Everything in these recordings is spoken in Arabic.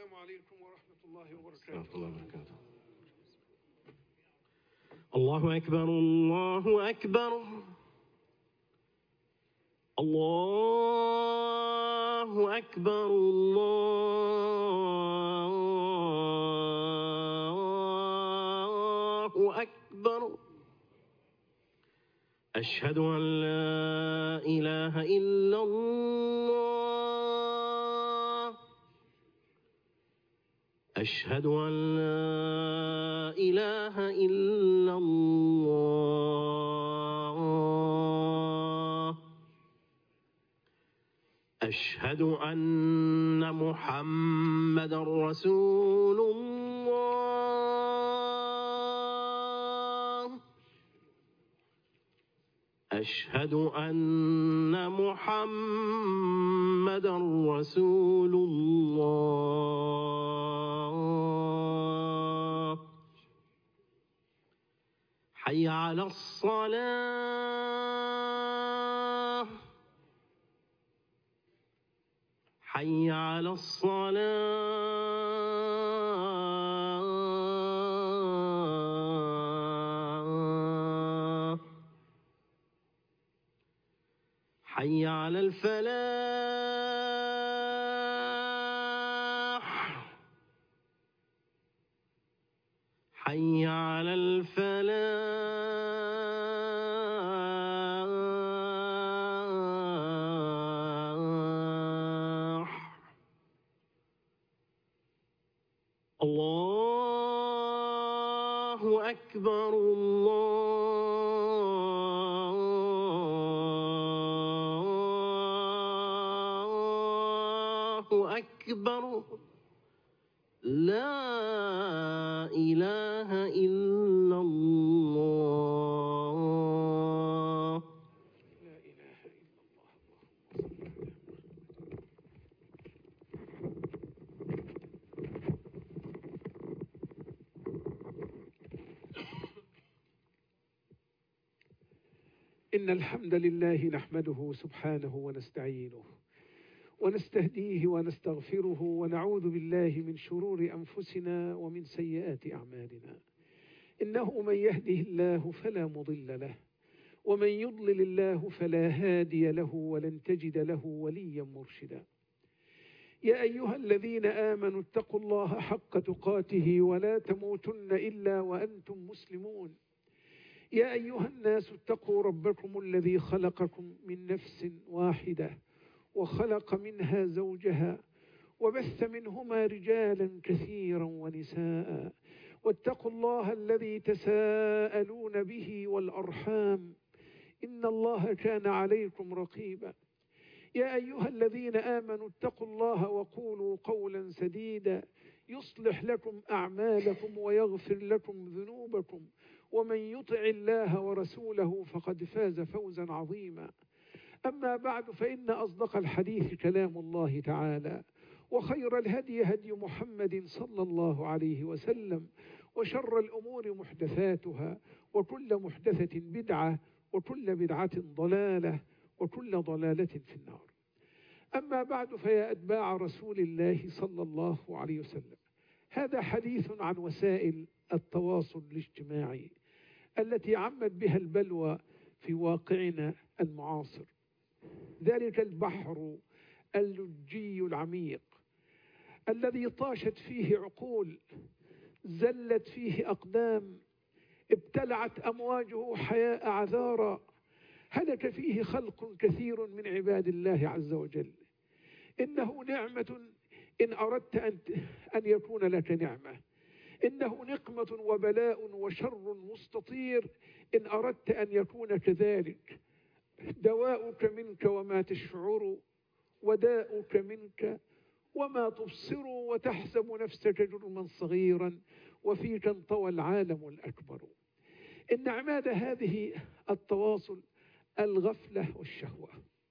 السلام عليكم ورحمة الله وبركاته. ورحمة الله وبركاته. الله أكبر الله أكبر الله أكبر الله أكبر. أشهد أن لا إله إلا الله. أشهد أن لا إله إلا الله. أشهد أن محمدا رسول الله. أشهد أن محمدا رسول الله. حي على الصلاة. حي على الصلاة. حي على الفلاح. حي على الفلاح. الله أكبر الله أكبر. لا إله إلا الله. لا إله إلا الله. إن الحمد لله نحمده سبحانه ونستعينه ونستهديه ونستغفره ونعوذ بالله من شرور أنفسنا ومن سيئات أعمالنا. إنه من يهده الله فلا مضل له ومن يضلل الله فلا هادي له ولن تجد له وليا مرشدا. يا أيها الذين آمنوا اتقوا الله حق تقاته ولا تموتن إلا وأنتم مسلمون. يا أيها الناس اتقوا ربكم الذي خلقكم من نفس واحدة وخلق منها زوجها وبث منهما رجالا كثيرا ونساء واتقوا الله الذي تساءلون به والأرحام إن الله كان عليكم رقيبا. يا أيها الذين آمنوا اتقوا الله وقولوا قولا سديدا يصلح لكم أعمالكم ويغفر لكم ذنوبكم ومن يطع الله ورسوله فقد فاز فوزا عظيما. أما بعد فإن أصدق الحديث كلام الله تعالى وخير الهدي هدي محمد صلى الله عليه وسلم وشر الأمور محدثاتها وكل محدثة بدعة وكل بدعة ضلالة وكل ضلالة في النار. أما بعد فيا أتباع رسول الله صلى الله عليه وسلم، هذا حديث عن وسائل التواصل الاجتماعي التي عمت بها البلوى في واقعنا المعاصر. ذلك البحر اللجي العميق الذي طاشت فيه عقول، زلت فيه أقدام، ابتلعت أمواجه حياء عذارى، هلك فيه خلق كثير من عباد الله عز وجل. إنه نعمة إن أردت أن يكون لك نعمة، إنه نقمة وبلاء وشر مستطير إن أردت أن يكون كذلك. دواؤك منك وما تشعر، وداؤك منك وما تبصر، وتحسب نفسك جرما صغيرا وفيك انطوى العالم الأكبر. إن عماد هذه التواصل الغفلة والشهوة.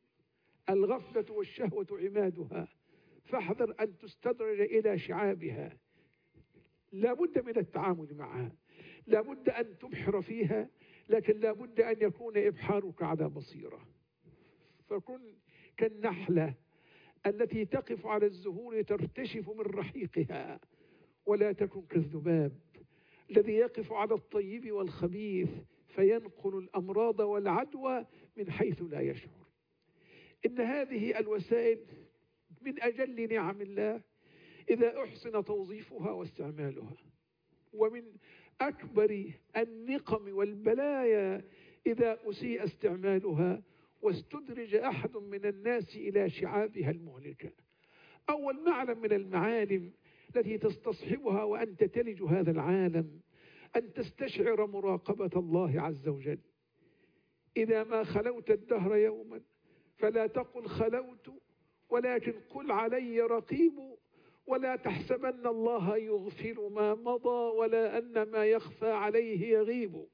الغفلة والشهوة عمادها، فاحذر أن تستدرج إلى شعابها. لا بد من التعامل معها، لا بد أن تبحر فيها، لكن لا بد أن يكون إبحارك على بصيرة. فكن كالنحلة التي تقف على الزهور ترتشف من رحيقها، ولا تكن كالذباب الذي يقف على الطيب والخبيث فينقل الأمراض والعدوى من حيث لا يشعر. إن هذه الوسائل من أجل نعم الله إذا أحسن توظيفها واستعمالها، ومن أكبر النقم والبلايا إذا أسيء استعمالها واستدرج أحد من الناس إلى شعابها المهلكة. أول معلم من المعالم التي تستصحبها وأنت تلج هذا العالم أن تستشعر مراقبة الله عز وجل. إذا ما خلوت الدهر يوما فلا تقل خلوت، ولكن قل علي رقيب، ولا تحسبن الله يغفر ما مضى ولا أن ما يخفى عليه يغيب.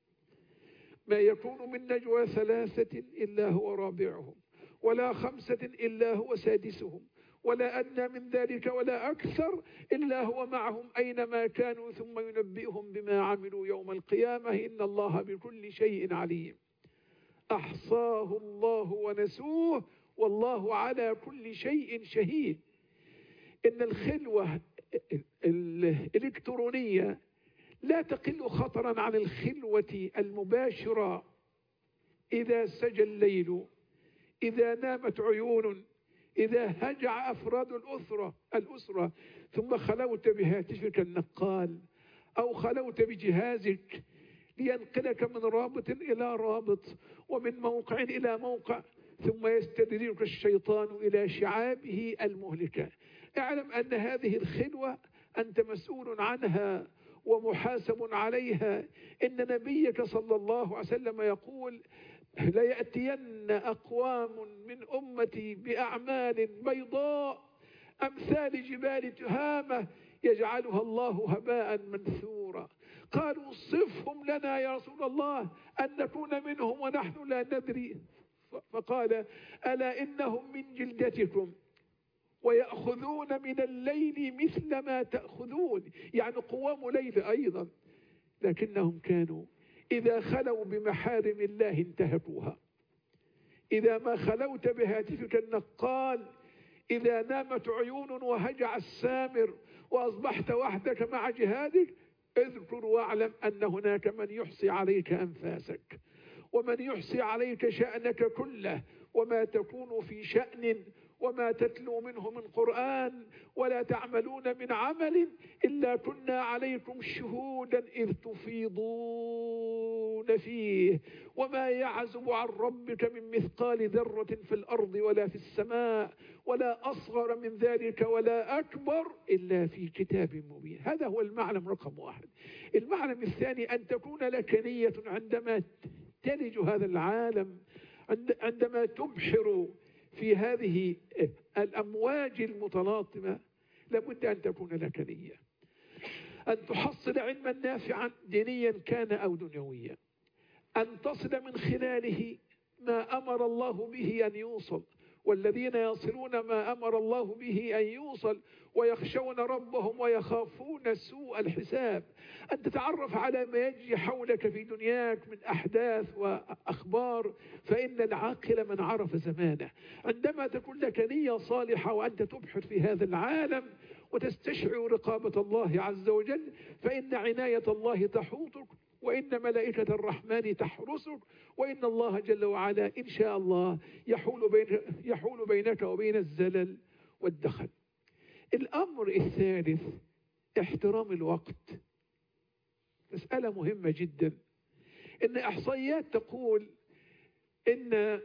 ما يكون من نجوى ثلاثة إلا هو رابعهم، ولا خمسة إلا هو سادسهم، ولا أدنى من ذلك ولا أكثر إلا هو معهم أينما كانوا ثم ينبئهم بما عملوا يوم القيامة إن الله بكل شيء عليم. أحصاه الله ونسوه والله على كل شيء شهيد. إن الخلوة الإلكترونية لا تقل خطرا عن الخلوة المباشرة. إذا سجى الليل، إذا نامت عيون، إذا هجع أفراد الأسرة ثم خلوت بهاتفك النقال أو خلوت بجهازك لينقلك من رابط إلى رابط ومن موقع إلى موقع، ثم يستدرجك الشيطان إلى شعابه المهلكة. اعلم أن هذه الخلوة أنت مسؤول عنها ومحاسب عليها. إن نبيك صلى الله عليه وسلم يقول: ليأتين أقوام من أمتي بأعمال بيضاء أمثال جبال تهامة يجعلها الله هباء منثورا. قالوا: صفهم لنا يا رسول الله أن نكون منهم ونحن لا ندري. فقال: ألا إنهم من جلدتكم ويأخذون من الليل مثل ما تأخذون، يعني قوام ليل أيضا، لكنهم كانوا إذا خلوا بمحارم الله انتهكوها. إذا ما خلوت بهاتفك النقال، إذا نامت عيون وهجع السامر وأصبحت وحدك مع جهادك، اذكر واعلم أن هناك من يحصي عليك أنفاسك، ومن يحصي عليك شأنك كله، وما تكون في شأن وما تتلو منه من قرآن ولا تعملون من عمل إلا كنا عليكم شهودا إذ تفيضون فيه، وما يعزب عن ربك من مثقال ذرة في الأرض ولا في السماء ولا أصغر من ذلك ولا أكبر إلا في كتاب مبين. هذا هو المعلم رقم 1. المعلم الثاني أن تكون لك نية عندما تلج هذا العالم، عندما تبحر في هذه الأمواج المتلاطمة، لابد أن تكون لك نية أن تحصل علما نافعا دينيا كان أو دنيويا، أن تصل من خلاله ما أمر الله به أن يوصل، والذين يصلون ما أمر الله به أن يوصل ويخشون ربهم ويخافون سوء الحساب، أن تتعرف على ما يجري حولك في دنياك من أحداث وأخبار، فإن العاقل من عرف زمانه. عندما تكون لك نية صالحة وأنت تبحث في هذا العالم وتستشعر رقابة الله عز وجل، فإن عناية الله تحوطك، وإن ملائكة الرحمن تحرسك، وإن الله جل وعلا إن شاء الله يحول بينك وبين الزلل والدخل. الأمر الثالث احترام الوقت. مسألة مهمة جدا. إن إحصائيات تقول إن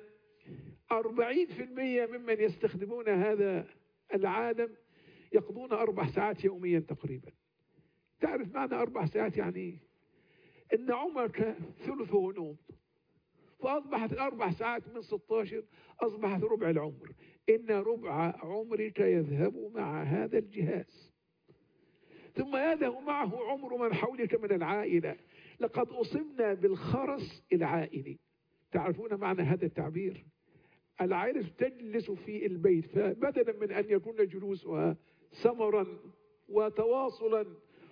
40% ممن يستخدمون هذا العالم يقضون 4 ساعات يوميا تقريبا. تعرف معنى 4 ساعات يعني إيه؟ إن عمرك ثلثه نوم، فأصبحت 4 ساعات من 16 أصبحت ربع العمر. إن ربع عمرك يذهب مع هذا الجهاز، ثم يذهب معه عمر من حولك من العائلة. لقد أصبنا بالخرس العائلي. تعرفون معنى هذا التعبير؟ العائلة تجلس في البيت، فبدلا من أن يكون جلوسها سمرا وتواصلا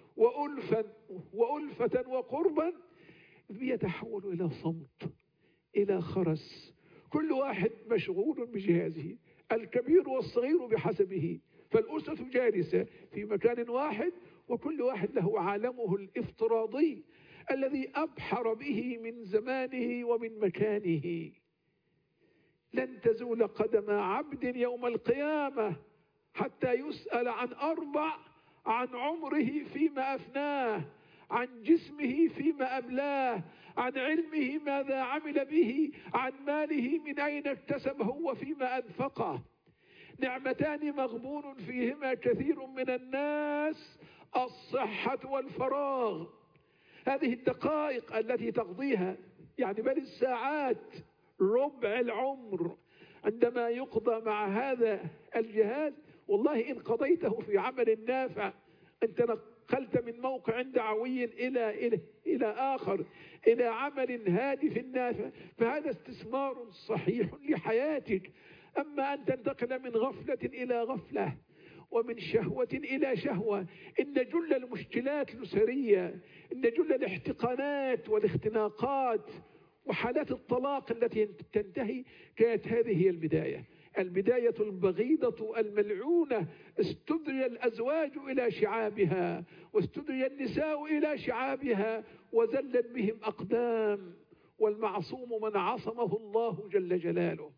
وألفة وقربا، يتحول إلى صمت، إلى خرس. كل واحد مشغول بجهازه. الكبير والصغير بحسبه، فالأسرة جالسة في مكان واحد وكل واحد له عالمه الافتراضي الذي أبحر به من زمانه ومن مكانه. لن تزول قدم عبد يوم القيامة حتى يسأل عن أربع: عن عمره فيما أفناه، عن جسمه فيما أبلاه، عن علمه ماذا عمل به، عن ماله من أين اكتسبه وفيما أنفقه. نعمتان مغبون فيهما كثير من الناس: الصحة والفراغ. هذه الدقائق التي تقضيها، يعني بل الساعات، ربع العمر، عندما يقضى مع هذا الجهاز، والله إن قضيته في عمل نافع، أنت نقلت من موقع دعوي إلى آخر، إلى عمل هادف نافع، فهذا استثمار صحيح لحياتك. أما أن تنتقل من غفلة إلى غفلة ومن شهوة إلى شهوة، إن جل المشكلات الأسرية، إن جل الاحتقانات والاختناقات وحالات الطلاق التي تنتهي كانت هذه هي البداية البغيضة الملعونة. استدري الأزواج إلى شعابها واستدري النساء إلى شعابها وزلت بهم أقدام، والمعصوم من عصمه الله جل جلاله.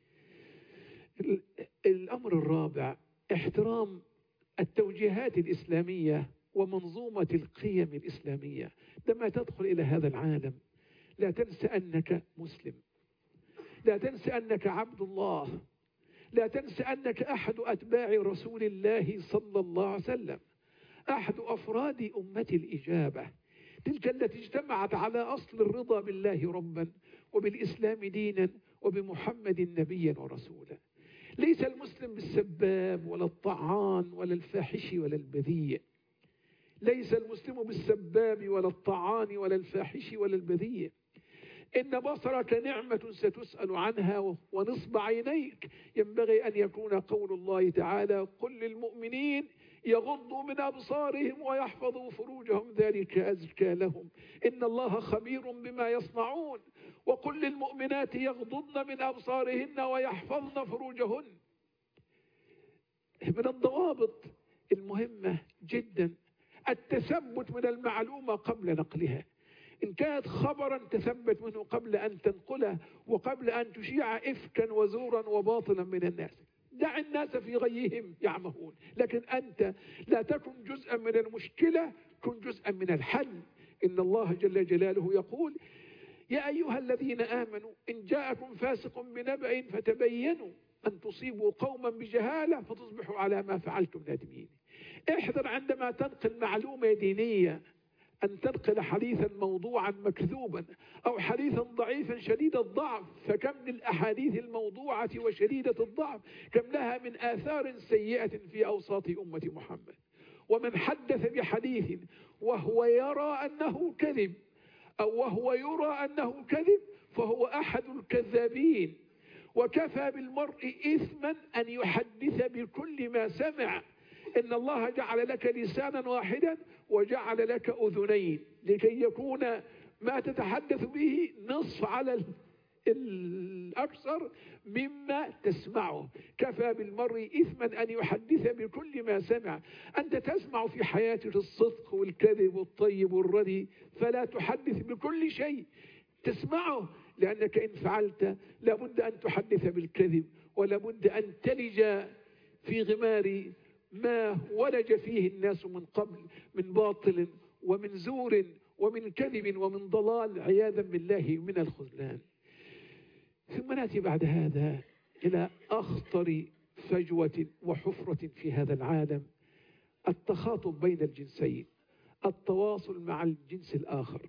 الأمر الرابع: احترام التوجيهات الإسلامية ومنظومة القيم الإسلامية. لما تدخل إلى هذا العالم لا تنسى أنك مسلم، لا تنسى أنك عبد الله، لا تنسى أنك أحد أتباع رسول الله صلى الله عليه وسلم، أحد أفراد أمة الإجابة، تلك التي اجتمعت على أصل الرضا بالله ربا وبالإسلام دينا وبمحمد نبيا ورسولا. ليس المسلم بالسباب ولا الطعان ولا الفاحش ولا البذيء، ليس المسلم بالسباب ولا الطعان ولا الفاحش ولا البذيء. إن بصرك نعمة ستسأل عنها، ونصب عينيك ينبغي أن يكون قول الله تعالى: قل للمؤمنين يغضوا من أبصارهم ويحفظوا فروجهم ذلك أزكى لهم إن الله خبير بما يصنعون. وقل للمؤمنات يغضضن من أبصارهن ويحفظن فروجهن. من الضوابط المهمة جدا التثبت من المعلومة قبل نقلها. إن كانت خبرا تثبت منه قبل أن تنقله وقبل أن تشيع إفكا وزورا وباطلا من الناس. دع الناس في غيهم يعمهون، لكن أنت لا تكن جزءا من المشكلة، كن جزءا من الحل. إن الله جل جلاله يقول: يا أيها الذين آمنوا إن جاءكم فاسق بنبأ فتبينوا أن تصيبوا قوما بجهالة فتصبحوا على ما فعلتم نادمين. احذر عندما تنقل معلومة دينية أن تنقل حديثا موضوعا مكذوبا أو حديثا ضعيفا شديد الضعف، فكم للأحاديث الموضوعة وشديدة الضعف كم لها من آثار سيئة في أوساط أمة محمد. ومن حدث بحديث وهو يرى أنه كذب أو وهو يرى أنه كذب فهو أحد الكذابين. وكفى بالمرء إثما أن يحدث بكل ما سمع. إن الله جعل لك لسانا واحدا وجعل لك أذنين لكي يكون ما تتحدث به نصف على الأكثر مما تسمعه. كفى بالمرء إثما أن يحدث بكل ما سمع. أنت تسمع في حياتك الصدق والكذب والطيب والردي، فلا تحدث بكل شيء تسمعه، لأنك إن فعلت لابد أن تحدث بالكذب، ولابد أن تلج في غمار ما ولج فيه الناس من قبل من باطل ومن زور ومن كذب ومن ضلال عياذا بالله من الخذلان. ثم نأتي بعد هذا إلى أخطر فجوة وحفرة في هذا العالم: التخاطب بين الجنسين، التواصل مع الجنس الآخر.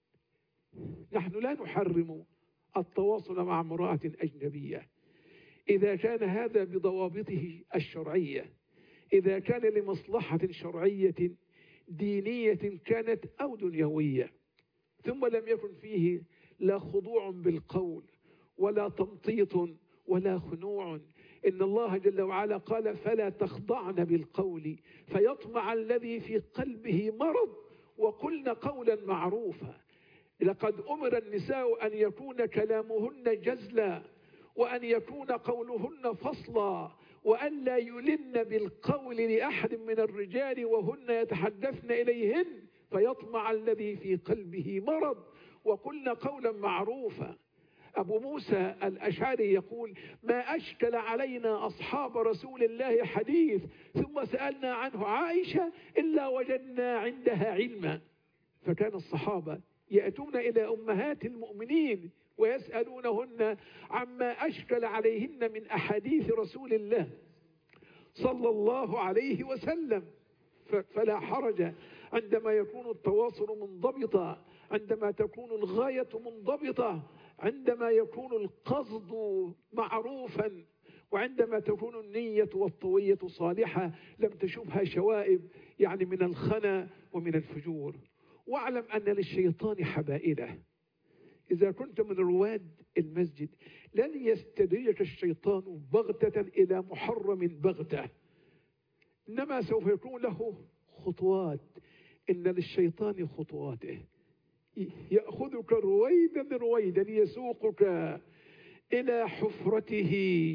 نحن لا نحرم التواصل مع امرأة أجنبية إذا كان هذا بضوابطه الشرعية، إذا كان لمصلحة شرعية دينية كانت أو دنيوية، ثم لم يكن فيه لا خضوع بالقول ولا تمطيط ولا خنوع. إن الله جل وعلا قال: فلا تخضعن بالقول فيطمع الذي في قلبه مرض وقلن قولا معروفا. لقد أمر النساء أن يكون كلامهن جزلا وأن يكون قولهن فصلا، وأن لا يلن بالقول لأحد من الرجال وهن يتحدثن إليهن فيطمع الذي في قلبه مرض، وقلن قولا معروفا. أبو موسى الأشعري يقول: ما أشكل علينا أصحاب رسول الله حديث ثم سألنا عنه عائشة إلا وجدنا عندها علما. فكان الصحابة يأتون إلى أمهات المؤمنين ويسألونهن عما أشكل عليهن من أحاديث رسول الله صلى الله عليه وسلم. فلا حرج عندما يكون التواصل منضبطا، عندما تكون الغاية منضبطة، عندما يكون القصد معروفا، وعندما تكون النية والطوية صالحة لم تشبها شوائب يعني من الخنا ومن الفجور. واعلم أن للشيطان حبائله. إذا كنت من رواد المسجد لن يستدرجك الشيطان بغتة إلى محرم بغتة، إنما سوف يكون له خطوات. إن للشيطان خطواته، يأخذك رويدا رويدا، يسوقك إلى حفرته،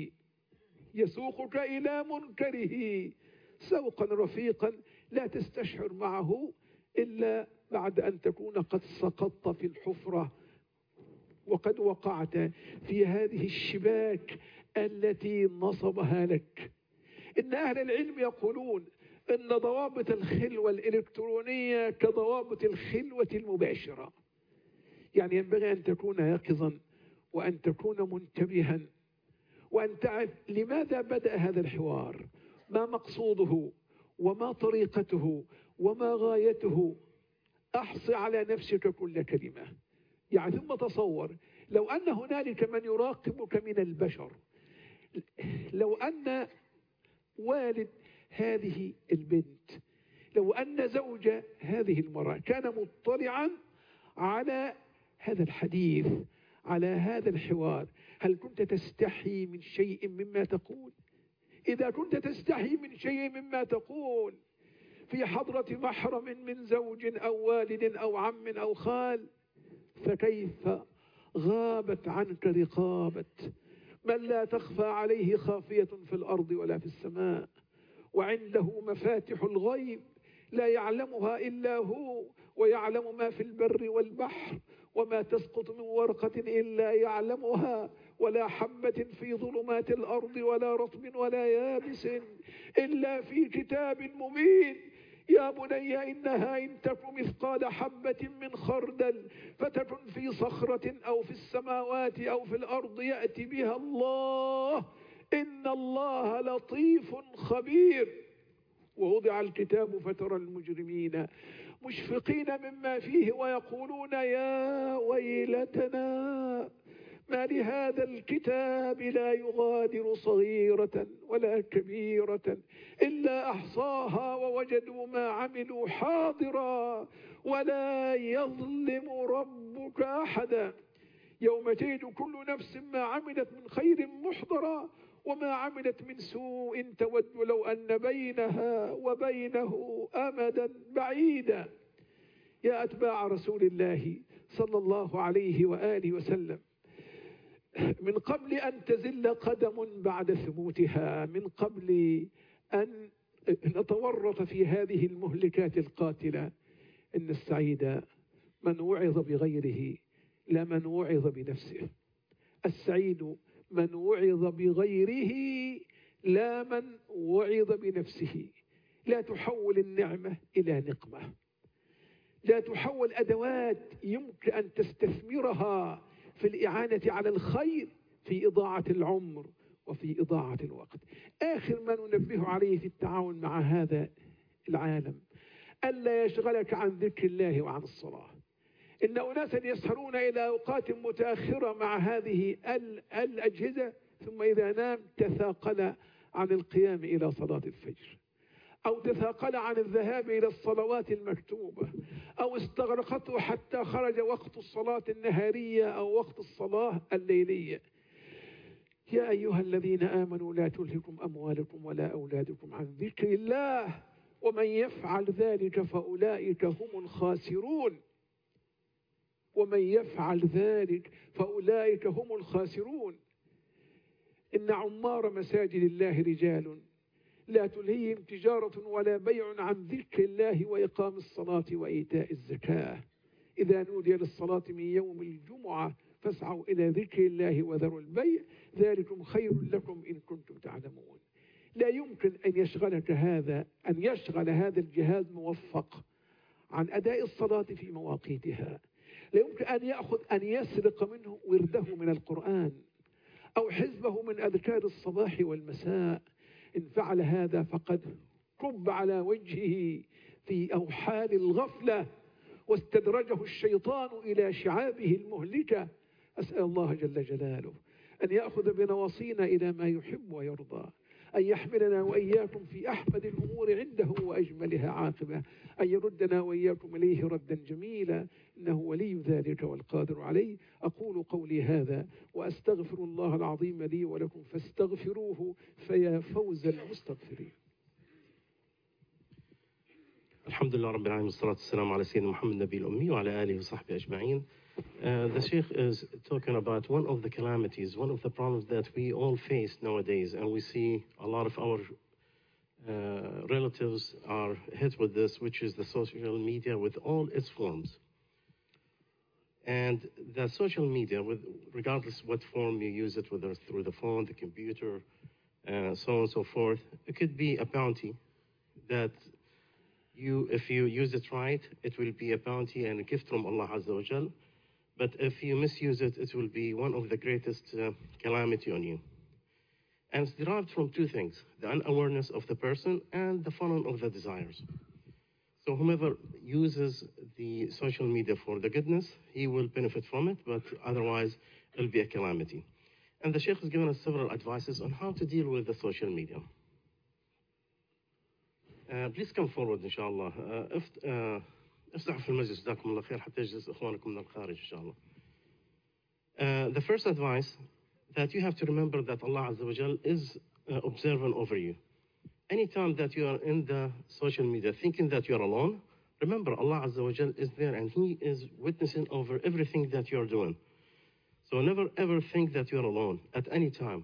يسوقك إلى منكره سوقا رفيقا لا تستشعر معه إلا بعد أن تكون قد سقطت في الحفرة وقد وقعت في هذه الشباك التي نصبها لك. إن أهل العلم يقولون إن ضوابط الخلوة الإلكترونية كضوابط الخلوة المباشرة، يعني ينبغي أن تكون يقظا وأن تكون منتبها وأن تعرف لماذا بدأ هذا الحوار، ما مقصوده وما طريقته وما غايته. أحصي على نفسك كل كلمة. يعني ثم تصور لو أن هنالك من يراقبك من البشر، لو أن والد هذه البنت، لو أن زوج هذه المرأة كان مطلعا على هذا الحديث، على هذا الحوار، هل كنت تستحي من شيء مما تقول؟ إذا كنت تستحي من شيء مما تقول في حضرة محرم من زوج أو والد أو عم أو خال، فكيف غابت عنك رقابة من لا تخفى عليه خافية في الأرض ولا في السماء، وعنده مفاتح الغيب لا يعلمها إلا هو، ويعلم ما في البر والبحر، وما تسقط من ورقة إلا يعلمها، ولا حبة في ظلمات الأرض ولا رطب ولا يابس إلا في كتاب مبين. يا بني إنها إن تك مثقال حبة من خردل فتكن في صخرة أو في السماوات أو في الأرض يأتي بها الله، إن الله لطيف خبير. ووضع الكتاب فترى المجرمين مشفقين مما فيه ويقولون يا ويلتنا ما لهذا الكتاب لا يغادر صغيرة ولا كبيرة إلا أحصاها ووجدوا ما عملوا حاضرا ولا يظلم ربك أحدا. يوم تجد كل نفس ما عملت من خير محضرا وما عملت من سوء تود لو أن بينها وبينه أمدا بعيدا. يا أتباع رسول الله صلى الله عليه وآله وسلم، من قبل أن تزل قدم بعد ثبوتها، من قبل أن نتورط في هذه المهلكات القاتلة، إن السعيد من وعظ بغيره لا من وعظ بنفسه. السعيد من وعظ بغيره لا من وعظ بنفسه. لا تحول النعمة إلى نقمة، لا تحول أدوات يمكن أن تستثمرها في الإعانة على الخير في إضاعة العمر وفي إضاعة الوقت. آخر ما ننبه عليه في التعاون مع هذا العالم ألا يشغلك عن ذكر الله وعن الصلاة. إن أناسا يسهرون إلى أوقات متأخرة مع هذه الأجهزة، ثم إذا نام تثاقل عن القيام إلى صلاة الفجر، أو تثاقل عن الذهاب إلى الصلوات المكتوبة، أو استغرقته حتى خرج وقت الصلاة النهارية أو وقت الصلاة الليلية. يا أيها الذين آمنوا لا تلهكم أموالكم ولا أولادكم عن ذكر الله ومن يفعل ذلك فأولئك هم الخاسرون. ومن يفعل ذلك فأولئك هم الخاسرون. إن عمار مساجد الله رجال لا تلهيهم تجارة ولا بيع عن ذكر الله وإقام الصلاة وإيتاء الزكاة إذا نودي للصلاة من يوم الجمعة فاسعوا إلى ذكر الله وذروا البيع ذلكم خير لكم إن كنتم تعلمون. لا يمكن أن يشغل هذا الجهاز موفق عن أداء الصلاة في مواقيتها. لا يمكن أن يسرق منه ورده من القرآن أو حزبه من أذكار الصباح والمساء. إن فعل هذا فقد كب على وجهه في أوحال الغفلة واستدرجه الشيطان إلى شعابه المهلكة. أسأل الله جل جلاله أن يأخذ بنواصينا إلى ما يحب ويرضى، أن يحملنا وإياكم في أحمد الأمور عنده وأجملها عاقبة، أن يردنا وإياكم إليه ردا جميلا، إنه ولي ذلك والقادر عليه. أقول قولي هذا وأستغفر الله العظيم لي ولكم فاستغفروه فيا فوز المستغفرين. الحمد لله رب العالمين والصلاة والسلام على سيدنا محمد النبي الأمي وعلى آله وصحبه أجمعين. The Sheikh is talking about one of the calamities, one of the problems that we all face nowadays, and we see a lot of our relatives are hit with this, which is the social media with all its forms. And the social media, regardless what form you use it, whether it's through the phone, the computer, so on and so forth, it could be a bounty that if you use it right, it will be a bounty and a gift from Allah Azza wa Jal. But if you misuse it, it will be one of the greatest calamity on you. And it's derived from two things, the unawareness of the person and the following of the desires. So whomever uses the social media for the goodness, he will benefit from it, but otherwise it'll be a calamity. And the Sheikh has given us several advices on how to deal with the social media. Please come forward إن شاء الله. افتحوا في المجلس جزاكم الله خير حتى يجلس إخوانكم من الخارج إن شاء الله. The first advice that you have to remember that Allah Azza wa Jal is observant over you. Anytime that you are in the social media thinking that you are alone, remember Allah Azza wa Jal is there and He is witnessing over everything that you are doing. So never ever think that you are alone at any time.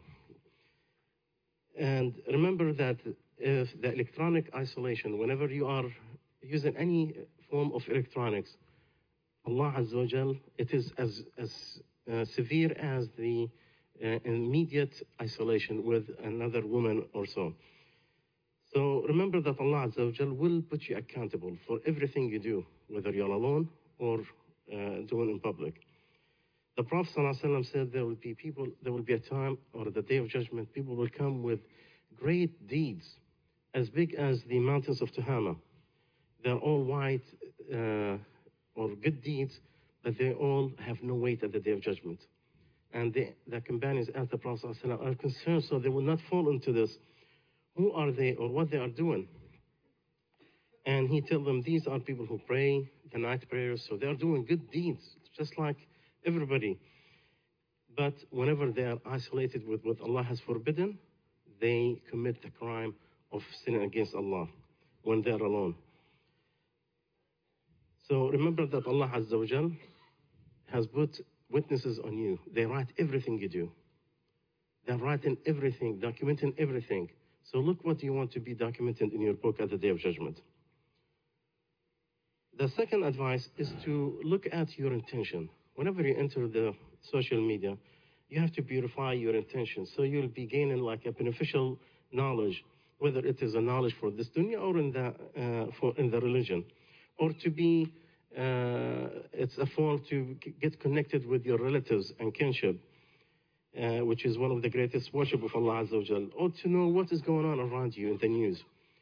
And remember that if the electronic isolation, whenever you are using any form of electronics, Allah Azza wa Jal, it is as severe as the immediate isolation with another woman or so. So remember that Allah Azza wa Jal will put you accountable for everything you do, whether you're alone or doing in public. The Prophet ﷺ said there will be a time, or the day of judgment, people will come with great deeds as big as the mountains of Tuhama. They're all white or good deeds, but they all have no weight at the day of judgment. And the companions asked the Prophet ﷺ are concerned so they will not fall into this. Who are they or what they are doing? And he told them these are people who pray the night prayers, so they are doing good deeds, just like everybody. But whenever they are isolated with what Allah has forbidden, they commit the crime of sinning against Allah when they are alone. So remember that Allah Azza wa Jal has put witnesses on you. They write everything you do. They're writing everything, documenting everything. So look what you want to be documented in your book at the Day of Judgment. The second advice is to look at your intention. Whenever you enter the social media, you have to purify your intention. So you'll be gaining like a beneficial knowledge, whether it is a knowledge for this dunya or in the religion, or to be, it's a form to get connected with your relatives and kinship, which is one of the greatest worship of Allah Azza wa Jal, or to know what is going on around you in the news.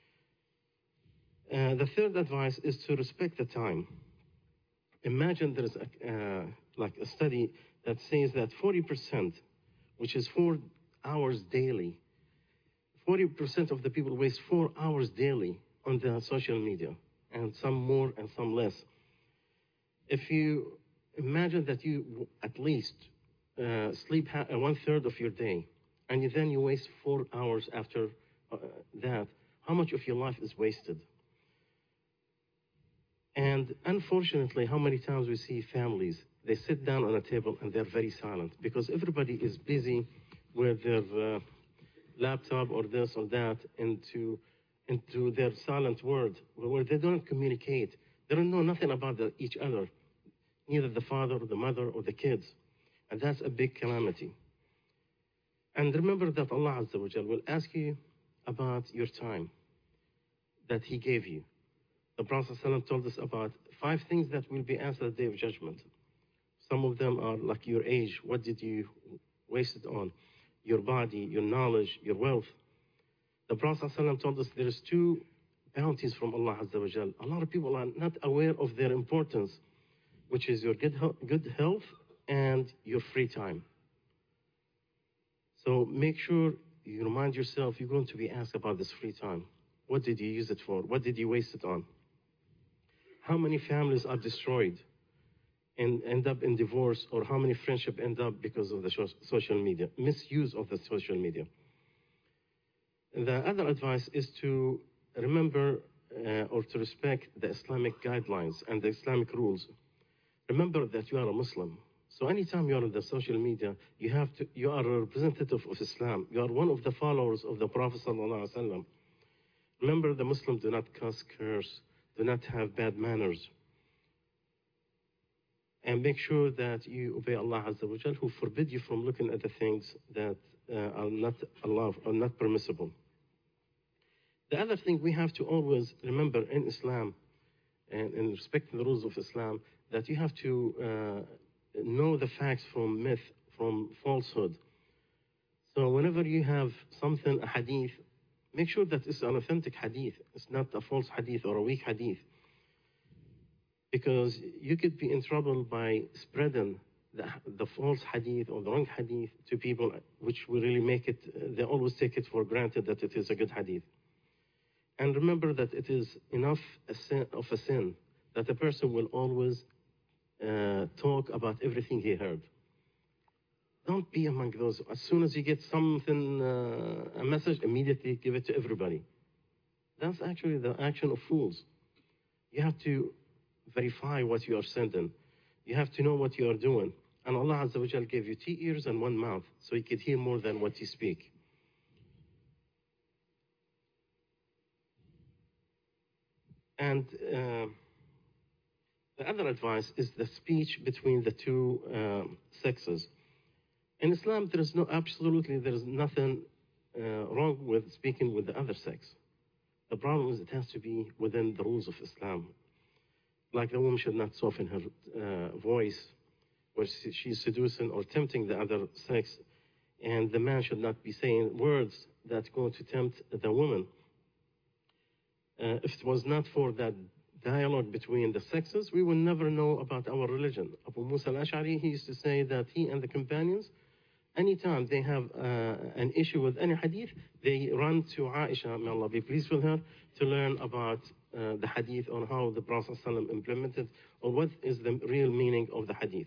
The third advice is to respect the time. Imagine there is like a study that says that 40%, which is 4 hours daily, 40% of the people waste 4 hours daily on the social media, and some more and some less. If you imagine that you at least sleep 1/3 of your day, and then you waste 4 hours after that, how much of your life is wasted? And unfortunately, how many times we see families, they sit down on a table and they're very silent because everybody is busy with their laptop or this or that into their silent world, where they don't communicate. They don't know nothing about each other, neither the father or the mother or the kids. And that's a big calamity. And remember that Allah Azza wa Jal will ask you about your time that He gave you. The Prophet ﷺ told us about 5 things that will be asked at the Day of Judgment. Some of them are like your age. What did you waste it on? Your body, your knowledge, your wealth. The Prophet ﷺ told us there is 2 bounties from Allah Azza wa Jal. A lot of people are not aware of their importance, which is your good health and your free time. So make sure you remind yourself you're going to be asked about this free time. What did you use it for? What did you waste it on? How many families are destroyed and end up in divorce, or how many friendships end up because of the social media, misuse of the social media? The other advice is to remember or to respect the Islamic guidelines and the Islamic rules. Remember that you are a Muslim. So anytime you are on the social media, you are a representative of Islam. You are one of the followers of the Prophet ﷺ. Remember, the Muslims do not curse, do not have bad manners. And make sure that you obey Allah Azza wa Jal, who forbid you from looking at the things that are not permissible. The other thing we have to always remember in Islam, and in respecting the rules of Islam, that you have to know the facts from myth, from falsehood. So whenever you have something, a hadith, make sure that it's an authentic hadith. It's not a false hadith or a weak hadith. Because you could be in trouble by spreading the false hadith or the wrong hadith to people, which will really make it, they always take it for granted that it is a good hadith. And remember that it is enough of a sin that a person will always talk about everything he heard. Don't be among those. As soon as you get something, a message, immediately give it to everybody. That's actually the action of fools. You have to verify what you are sending. You have to know what you are doing. And Allah Azza wa Jal gave you 2 ears and 1 mouth, so you could hear more than what you speak. And the other advice is the speech between the 2 sexes. In Islam, there is nothing wrong with speaking with the other sex. The problem is it has to be within the rules of Islam. Like the woman should not soften her voice where she's seducing or tempting the other sex, and the man should not be saying words that's going to tempt the woman. If it was not for that dialogue between the sexes, we will never know about our religion. Abu Musa al-Ash'ari, he used to say that he and the companions, anytime they have an issue with any hadith, they run to Aisha, may Allah be pleased with her, to learn about the hadith on how the Prophet ﷺ implemented, or what is the real meaning of the hadith.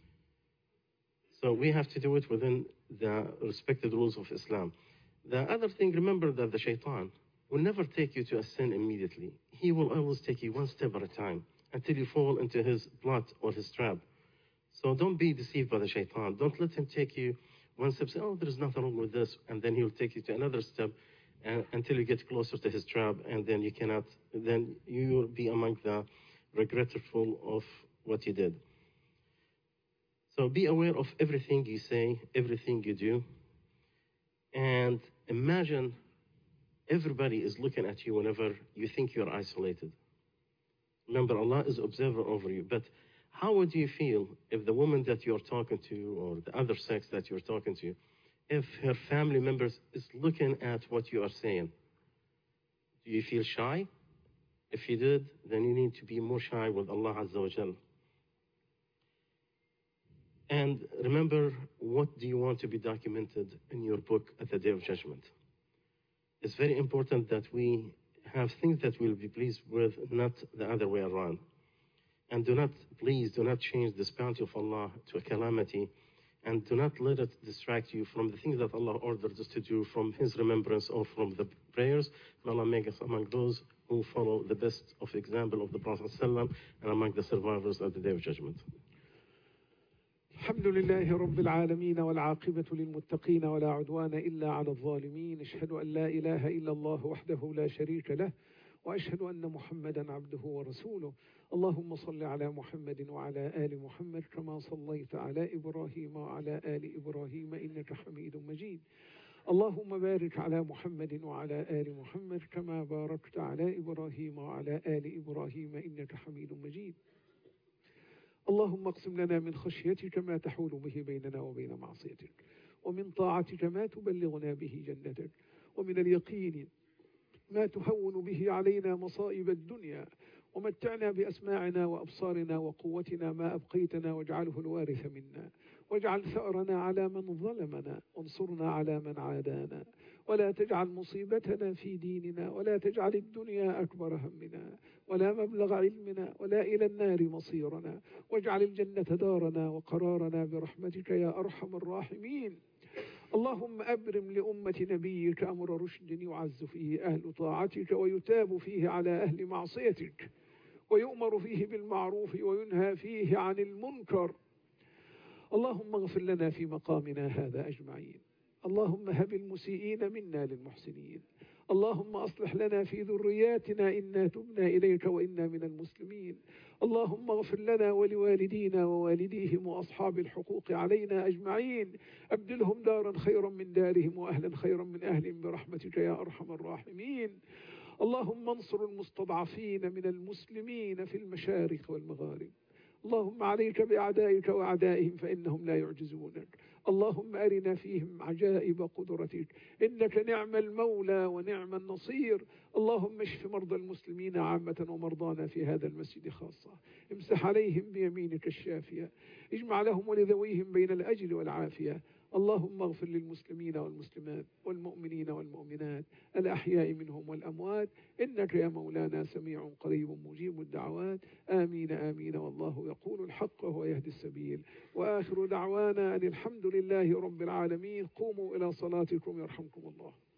So we have to do it within the respected rules of Islam. The other thing, remember that the shaitan will never take you to a sin immediately. He will always take you one step at a time until you fall into his plot or his trap. So don't be deceived by the shaitan. Don't let him take you one step, say, oh, there's nothing wrong with this, and then he'll take you to another step until you get closer to his trap, and then you will be among the regretful of what you did. So be aware of everything you say, everything you do, and imagine everybody is looking at you whenever you think you're isolated. Remember, Allah is observer over you, but how would you feel if the woman that you're talking to, or the other sex that you're talking to, if her family members is looking at what you are saying? Do you feel shy? If you did, then you need to be more shy with Allah Azza wa Jal. And remember, what do you want to be documented in your book at the Day of Judgment? It's very important that we have things that we'll be pleased with, not the other way around. And please do not change this bounty of Allah to a calamity, and do not let it distract you from the things that Allah ordered us to do, from His remembrance or from the prayers. May Allah make us among those who follow the best of example of the Prophet ﷺ, and among the survivors at the Day of Judgment. الحمد لله رب العالمين، والعاقبة للمتقين، ولا عدوان إلا على الظالمين. أشهد أن لا إله إلا الله وحده لا شريك له، وأشهد أن محمدا عبده ورسوله. اللهم صل على محمد وعلى آل محمد كما صليت على إبراهيم وعلى آل إبراهيم إنك حميد مجيد. اللهم بارك على محمد وعلى آل محمد كما باركت على إبراهيم وعلى آل إبراهيم إنك حميد مجيد. اللهم اقسم لنا من خشيتك ما تحول به بيننا وبين معصيتك، ومن طاعتك ما تبلغنا به جنتك، ومن اليقين ما تهون به علينا مصائب الدنيا، ومتعنا بأسماعنا وأبصارنا وقوتنا ما أبقيتنا، واجعله الوارث منا، واجعل ثأرنا على من ظلمنا، وانصرنا على من عادانا، ولا تجعل مصيبتنا في ديننا، ولا تجعل الدنيا أكبر همنا ولا مبلغ علمنا، ولا إلى النار مصيرنا، واجعل الجنة دارنا وقرارنا برحمتك يا أرحم الراحمين. اللهم أبرم لأمة نبيك أمر رشد يعز فيه أهل طاعتك، ويتاب فيه على أهل معصيتك، ويؤمر فيه بالمعروف وينهى فيه عن المنكر. اللهم اغفر لنا في مقامنا هذا أجمعين. اللهم هب المسيئين منا للمحسنين. اللهم أصلح لنا في ذرياتنا إنا تبنا إليك وإنا من المسلمين. اللهم اغفر لنا ولوالدينا ووالديهم وأصحاب الحقوق علينا أجمعين. أبدلهم دارا خيرا من دارهم، وأهلا خيرا من أهلهم برحمتك يا أرحم الراحمين. اللهم انصر المستضعفين من المسلمين في المشارق والمغارب. اللهم عليك بأعدائك وأعدائهم فإنهم لا يعجزونك. اللهم أرنا فيهم عجائب قدرتك، إنك نعم المولى ونعم النصير. اللهم اشف مرضى المسلمين عامة ومرضانا في هذا المسجد خاصة. امسح عليهم بيمينك الشافية، اجمع لهم ولذويهم بين الأجل والعافية. اللهم اغفر للمسلمين والمسلمات والمؤمنين والمؤمنات الأحياء منهم والأموات، إنك يا مولانا سميع قريب مجيب الدعوات. آمين آمين. والله يقول الحق وهو يهدي السبيل. وآخر دعوانا أن الحمد لله رب العالمين. قوموا إلى صلاتكم يرحمكم الله.